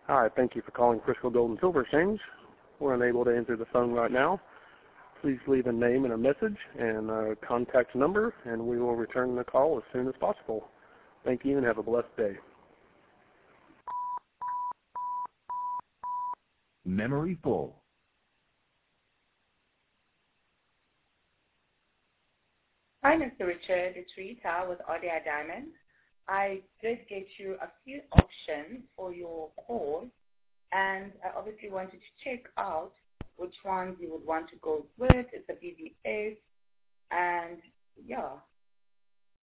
Hi, thank you for calling Frisco Gold and Silver Exchange. We're unable to answer the phone right now. Please leave a name and a message and a contact number, and we will return the call as soon as possible. Thank you and have a blessed day. Memory full. Hi, Mr. Richard. It's Rita with RDI Diamond. I did get you a few options for your call, and I obviously wanted to check out which ones you would want to go with. It's a BBS, and yeah,